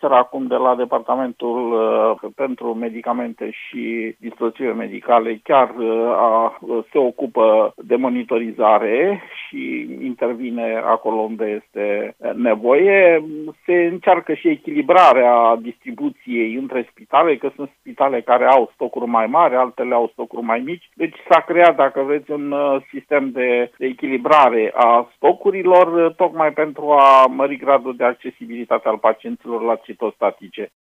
seară acum de la Departamentul pentru Medicamente și Dispozitive Medicale chiar se ocupă de monitorizare și intervine acolo unde este nevoie. Se încearcă și echilibrarea distribuției între spitale, că sunt spitale care au stocuri mai mari, altele au stocuri mai mici. Deci s-a creat, dacă vreți, un sistem de echilibrare a stocurilor, tocmai pentru a mări gradul de accesibilitate al pacienților la citostatice.